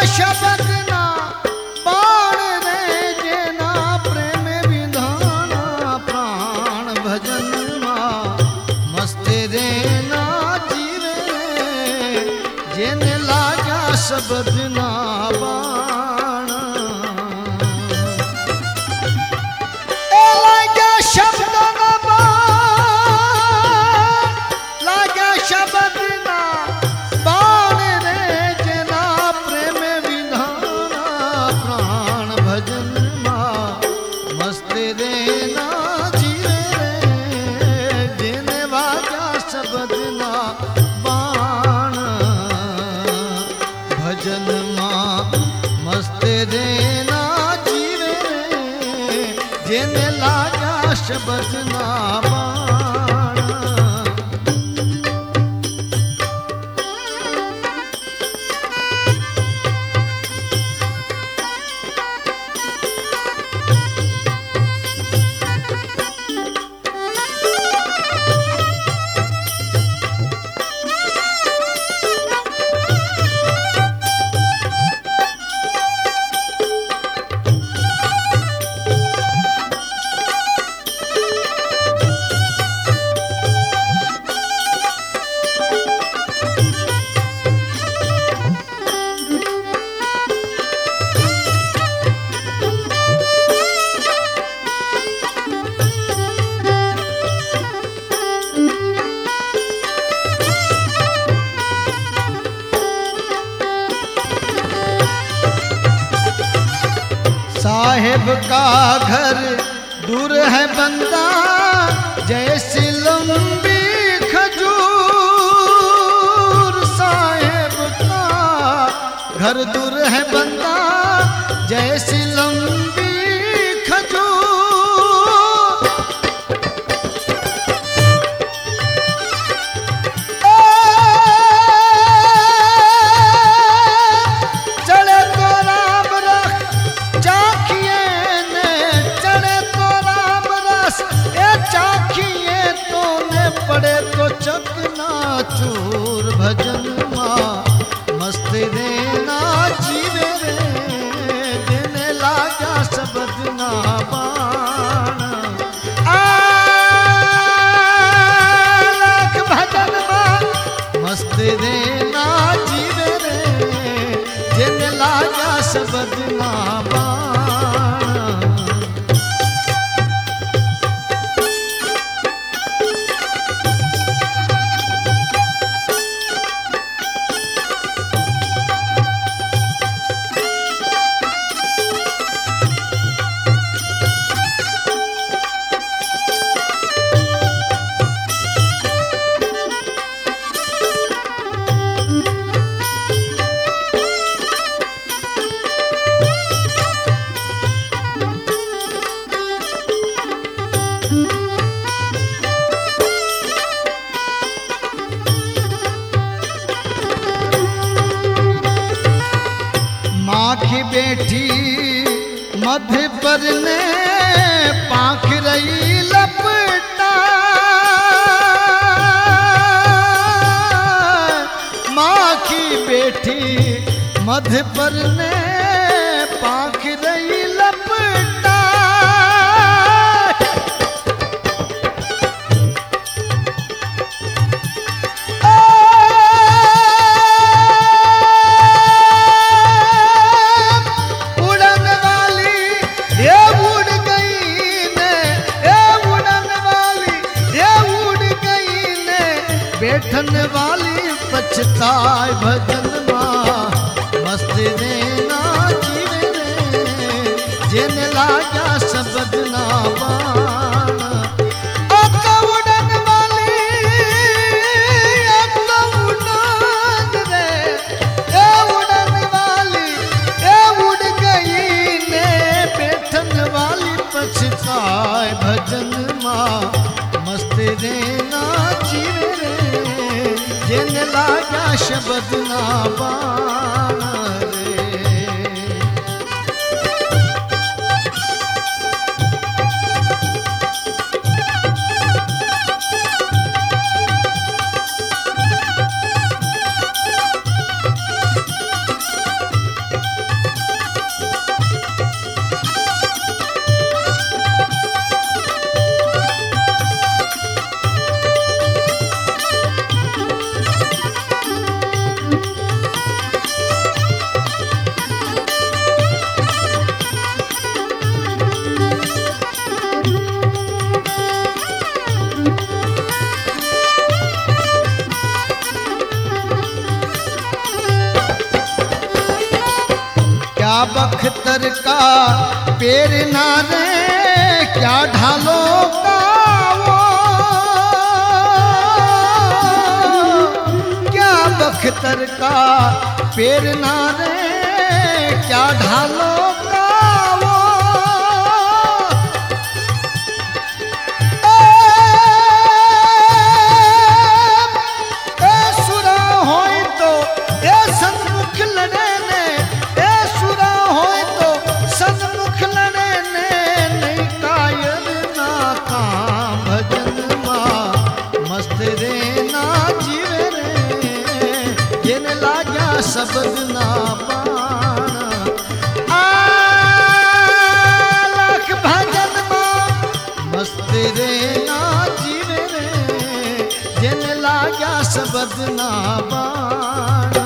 शब्द ना बाण रे जेना प्रेम विधाना प्राण भजन मां मस्ते रे ना जीवे रे जेने लागा शब्द ना बाण ए लागा शब्द ना बाण लागा शब्द ना बाण रे जेना प्रेम विधाना प्राण भजन मां मस्ते रे ना जीवे रे जेने वाजा शब्द ना बाण भजन मां मस्ते रे ना जीवे रे जेने लागा शब्द ना बाण साहेब का घर दूर है बंदा जैसी लंबी खजूर साहेब का घर दूर है बंदा जैसी लंबी खजूर चले तो राम रख चाखिए ने चढ़े तो राम रस ए चाखिए तो ने पड़े तो चकना चूर भजन मां मस्त रे ना जीवे रे देने लागा शब्द ना बाण लाख भजन मां मस्त रे ना जीवे रे देने लागा शब्द ना बाण माँ की बेटी मध्य पर ने पाख रही लपटा माँ की बेटी मध्य पर ने पाख रही लपटा बैठन वाली पछताए भजन मां मस्त रे ना जीवे रे जिन लागा शब्द ना बाण उड़न वाली उड़न रे ए उड़न वाली ए उड़ गई ने बैठन वाली पछताए भजन मां मस्त रे ना जीवे रे जिन लागा शब्द ना बाण रे क्या बख्तर का पेड़ ना रे क्या ढालों का वो, क्या बख्तर का पेड़ ना रे क्या ढालों का वो, ए सुरा होय तो ए सन्मुख लड़े ने, ए सुरा होय तो सन्मुख लड़े ने, नहीं कायर ना का भजन मां मस्त रे ना जीवे रे, जिन लाग्या शब्द ना बाणा, लाख भजन मां मस्त रे ना जीवे रे, जिन लाग्या शब्द ना बाणा।